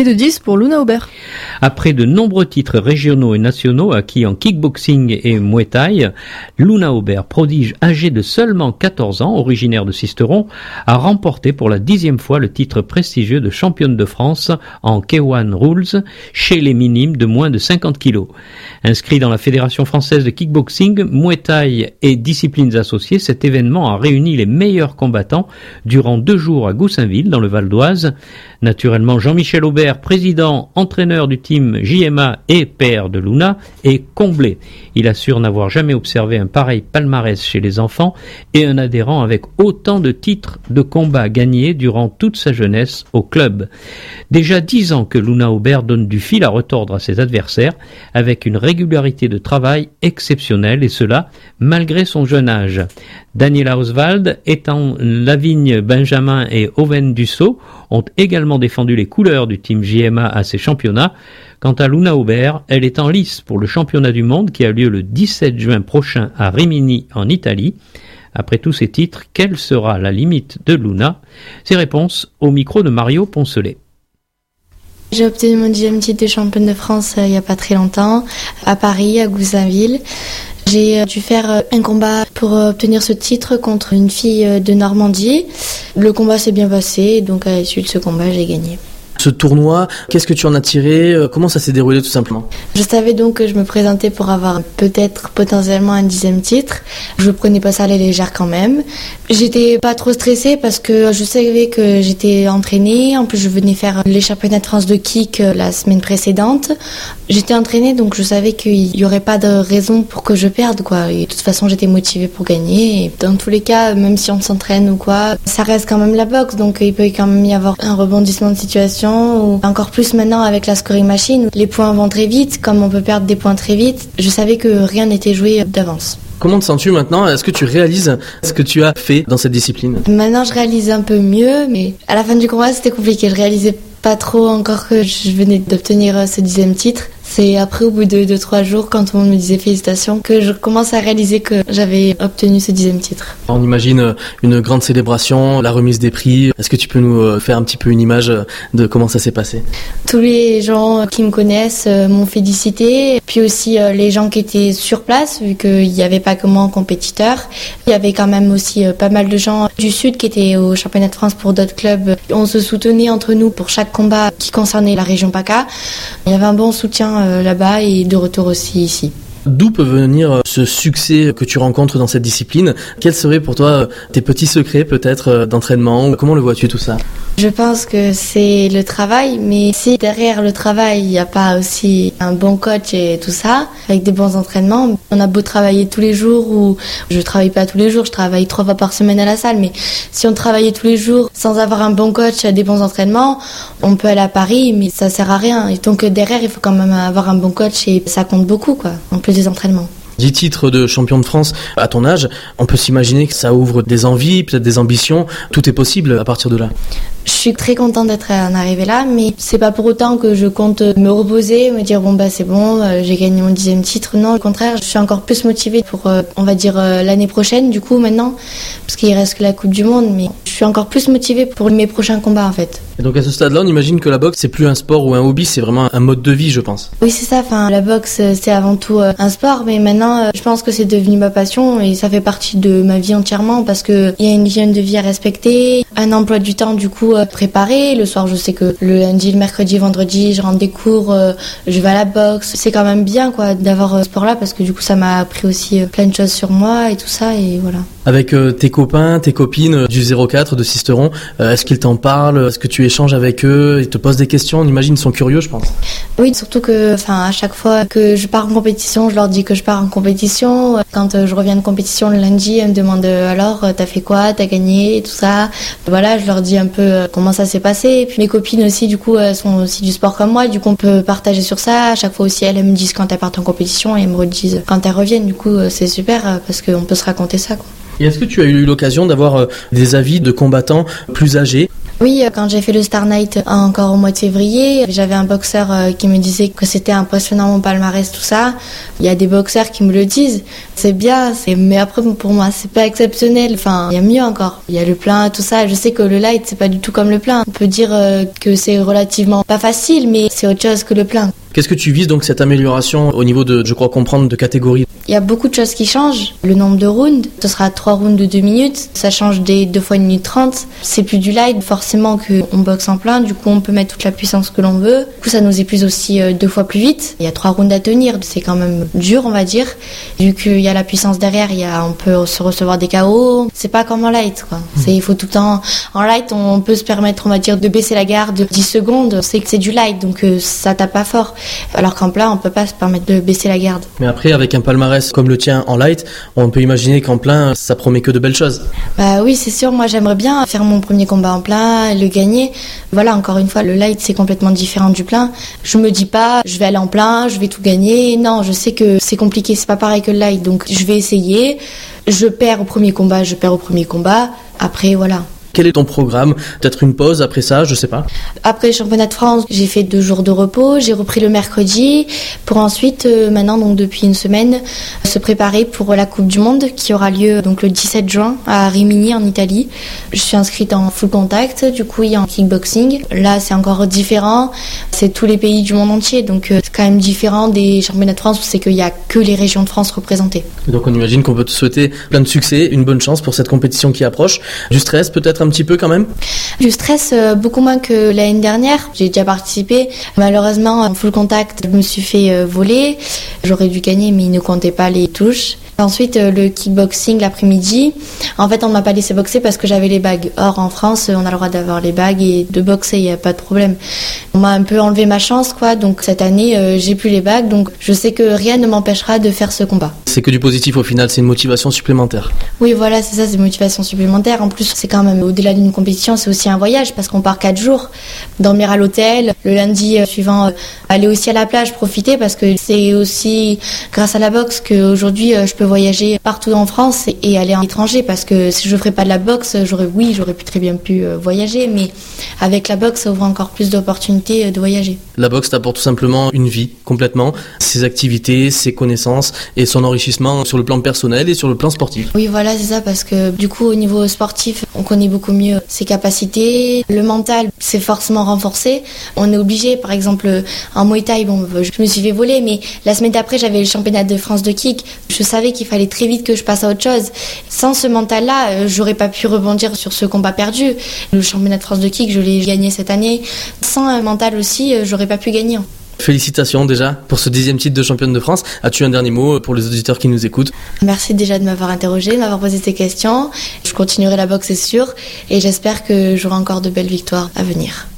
de 10 pour Luna Aubert. Après de nombreux titres régionaux et nationaux acquis en kickboxing et muay thai, Luna Aubert, prodige âgée de seulement 14 ans, originaire de Sisteron, a remporté pour la 10e fois le titre prestigieux de championne de France en K1 Rules chez les minimes de moins de 50 kilos. Inscrit dans la Fédération française de kickboxing, muay thai et disciplines associées, cet événement a réuni les meilleurs combattants durant 2 jours à Goussainville, dans le Val d'Oise. Naturellement, Jean-Michel Aubert, président, entraîneur du team JMA et père de Luna, est comblé. Il assure n'avoir jamais observé un pareil palmarès chez les enfants et un adhérent avec autant de titres de combat gagnés durant toute sa jeunesse au club. Déjà 10 ans que Luna Aubert donne du fil à retordre à ses adversaires avec une régularité de travail exceptionnelle, et cela malgré son jeune âge. Daniela Oswald, Étan Lavigne Benjamin et Owen Dussault ont également défendu les couleurs du team JMA à ces championnats. Quant à Luna Aubert, elle est en lice pour le championnat du monde qui a lieu le 17 juin prochain à Rimini en Italie. Après tous ces titres, quelle sera la limite de Luna? Ses réponses au micro de Mario Poncelet. J'ai obtenu mon 10e titre de championne de France il n'y a pas très longtemps, à Paris, à Goussainville. J'ai dû faire un combat pour obtenir ce titre contre une fille de Normandie. Le combat s'est bien passé, donc à l'issue de ce combat, j'ai gagné. Ce tournoi, qu'est-ce que tu en as tiré? Comment ça s'est déroulé tout simplement? Je savais donc que je me présentais pour avoir peut-être potentiellement un 10e titre. Je prenais pas ça à la légère quand même. J'étais pas trop stressée parce que je savais que j'étais entraînée. En plus, je venais faire les championnats de France de kick la semaine précédente. J'étais entraînée, donc je savais qu'il y aurait pas de raison pour que je perde, quoi. Et de toute façon, j'étais motivée pour gagner. Et dans tous les cas, même si on s'entraîne ou quoi, ça reste quand même la boxe, donc il peut quand même y avoir un rebondissement de situation. Ou encore plus maintenant avec la scoring machine, où les points vont très vite, comme on peut perdre des points très vite. Je savais que rien n'était joué d'avance. Comment te sens-tu maintenant? Est-ce que tu réalises ce que tu as fait dans cette discipline? Maintenant, je réalise un peu mieux, mais à la fin du combat, c'était compliqué. Je réalisais pas trop encore que je venais d'obtenir ce 10e titre. C'est après, au bout de 2-3 jours, quand tout le monde me disait félicitations, que je commence à réaliser que j'avais obtenu ce 10e titre. On imagine une grande célébration, la remise des prix. Est-ce que tu peux nous faire un petit peu une image de comment ça s'est passé? Tous les gens qui me connaissent m'ont félicité. Puis aussi les gens qui étaient sur place, vu qu'il n'y avait pas que moi en compétiteur. Il y avait quand même aussi pas mal de gens du Sud qui étaient au championnat de France pour d'autres clubs. On se soutenait entre nous pour chaque combat qui concernait la région PACA. Il y avait un bon soutien là-bas et de retour aussi ici. D'où peut venir ce succès que tu rencontres dans cette discipline? Quels seraient pour toi tes petits secrets peut-être d'entraînement? Comment le vois-tu tout ça? Je pense que c'est le travail, mais si derrière le travail, il n'y a pas aussi un bon coach et tout ça, avec des bons entraînements, on a beau travailler tous les jours, ou je travaille pas tous les jours, je travaille 3 fois par semaine à la salle, mais si on travaillait tous les jours sans avoir un bon coach et des bons entraînements, on peut aller à Paris, mais ça sert à rien. Et donc derrière, il faut quand même avoir un bon coach et ça compte beaucoup, quoi, en plus des entraînements. 10 titres de champion de France à ton âge, on peut s'imaginer que ça ouvre des envies, peut-être des ambitions. Tout est possible à partir de là. Je suis très contente d'être en arrivée là, mais c'est pas pour autant que je compte me reposer, me dire bon bah c'est bon, j'ai gagné mon 10e titre. Non, au contraire, je suis encore plus motivée pour, on va dire, l'année prochaine du coup maintenant, parce qu'il reste que la Coupe du Monde, mais je suis encore plus motivée pour mes prochains combats en fait. Et donc à ce stade-là, on imagine que la boxe c'est plus un sport ou un hobby, c'est vraiment un mode de vie, je pense. Oui, c'est ça. Enfin, la boxe c'est avant tout un sport, mais maintenant je pense que c'est devenu ma passion et ça fait partie de ma vie entièrement parce que il y a une hygiène de vie à respecter, un emploi du temps du coup préparé. Le soir, je sais que le lundi, le mercredi, vendredi, je rentre des cours, je vais à la boxe. C'est quand même bien quoi d'avoir ce sport-là parce que du coup ça m'a appris aussi plein de choses sur moi et tout ça et voilà. Avec tes copains, tes copines du 04 de Sisteron, est-ce qu'ils t'en parlent? Est-ce que tu échanges avec eux? Ils te posent des questions? On imagine ils sont curieux, je pense. Oui, surtout que, à chaque fois que je pars en compétition, je leur dis que je pars en compétition. Quand je reviens de compétition le lundi, ils me demandent alors t'as fait quoi, t'as gagné, et tout ça. Voilà, je leur dis un peu comment ça s'est passé. Et puis mes copines aussi, du coup, elles sont aussi du sport comme moi. Du coup, on peut partager sur ça. À chaque fois aussi, elles me disent quand elles partent en compétition et elles me redisent quand elles reviennent. Du coup, c'est super parce qu'on peut se raconter ça, quoi. Et est-ce que tu as eu l'occasion d'avoir des avis de combattants plus âgés? Oui, quand j'ai fait le Star Night encore au mois de février, j'avais un boxeur qui me disait que c'était impressionnant mon palmarès, tout ça. Il y a des boxeurs qui me le disent. C'est bien, mais après pour moi c'est pas exceptionnel. Enfin, il y a mieux encore. Il y a le plein, tout ça. Je sais que le light c'est pas du tout comme le plein. On peut dire que c'est relativement pas facile, mais c'est autre chose que le plein. Qu'est-ce que tu vises donc cette amélioration au niveau de, je crois comprendre, de catégorie? Il y a beaucoup de choses qui changent. Le nombre de rounds, ce sera 3 rounds de 2 minutes. Ça change des 2 fois 1 minute 30. C'est plus du light, forcément qu'on boxe en plein. Du coup, on peut mettre toute la puissance que l'on veut. Du coup, ça nous épuise aussi 2 fois plus vite. Il y a 3 rounds à tenir. C'est quand même dur, on va dire. Vu qu'il y a la puissance derrière, on peut se recevoir des KO. C'est pas comme en light, quoi. Il faut tout le temps... En light, on peut se permettre, on va dire, de baisser la garde 10 secondes. C'est que c'est du light, donc ça tape pas fort. Alors qu'en plein, on peut pas se permettre de baisser la garde. Mais après, avec un palmarès comme le tien en light, on peut imaginer qu'en plein, ça promet que de belles choses. Bah oui, c'est sûr. Moi, j'aimerais bien faire mon premier combat en plein, le gagner. Voilà, encore une fois, le light, c'est complètement différent du plein. Je me dis pas, je vais aller en plein, je vais tout gagner. Non, je sais que c'est compliqué, c'est pas pareil que le light. Donc, je vais essayer. Je perds au premier combat, Après, voilà. Quel est ton programme? Peut-être une pause après ça, je sais pas. Après le championnat de France, j'ai fait 2 jours de repos. J'ai repris le mercredi pour ensuite, maintenant, donc depuis une semaine, se préparer pour la Coupe du Monde qui aura lieu donc le 17 juin à Rimini en Italie. Je suis inscrite en full contact, du coup, en kickboxing. Là, c'est encore différent. C'est tous les pays du monde entier, donc c'est quand même différent des championnats de France où c'est qu'il y a que les régions de France représentées. Et donc on imagine qu'on peut te souhaiter plein de succès, une bonne chance pour cette compétition qui approche. Du stress peut-être un petit peu quand même? Du stress, beaucoup moins que l'année dernière. J'ai déjà participé. Malheureusement, en full contact, je me suis fait voler. J'aurais dû gagner, mais ils ne comptaient pas les touches. Ensuite, le kickboxing l'après-midi. En fait, on ne m'a pas laissé boxer parce que j'avais les bagues. Or, en France, on a le droit d'avoir les bagues et de boxer, il n'y a pas de problème. On m'a un peu enlevé ma chance, quoi. Donc, cette année, j'ai plus les bagues. Donc, je sais que rien ne m'empêchera de faire ce combat. C'est que du positif au final, c'est une motivation supplémentaire. Oui, voilà, c'est ça, c'est une motivation supplémentaire. En plus, c'est quand même, au-delà d'une compétition, c'est aussi un voyage parce qu'on part 4 jours. Dormir à l'hôtel, le lundi suivant, aller aussi à la plage, profiter parce que c'est aussi grâce à la boxe qu'aujourd'hui, je peux voyager partout en France et aller à l'étranger parce que si je ne ferais pas de la boxe, j'aurais très bien pu voyager, mais avec la boxe, ça ouvre encore plus d'opportunités de voyager. La boxe t'apporte tout simplement une vie complètement, ses activités, ses connaissances et son enrichissement sur le plan personnel et sur le plan sportif. Oui, voilà, c'est ça, parce que du coup, au niveau sportif, on connaît beaucoup mieux ses capacités. Le mental, c'est forcément renforcé. On est obligé, par exemple, en Muay Thai, je me suis fait voler, mais la semaine d'après, j'avais le championnat de France de kick. Je savais qu'il fallait très vite que je passe à autre chose. Sans ce mental-là, j'aurais pas pu rebondir sur ce combat perdu. Le championnat de France de kick, je l'ai gagné cette année. Sans un mental aussi, j'aurais pas pu gagner. Félicitations déjà pour ce 10e titre de championne de France. As-tu un dernier mot pour les auditeurs qui nous écoutent? Merci déjà de m'avoir interrogé, de m'avoir posé ces questions. Je continuerai la boxe, c'est sûr, et j'espère que j'aurai encore de belles victoires à venir.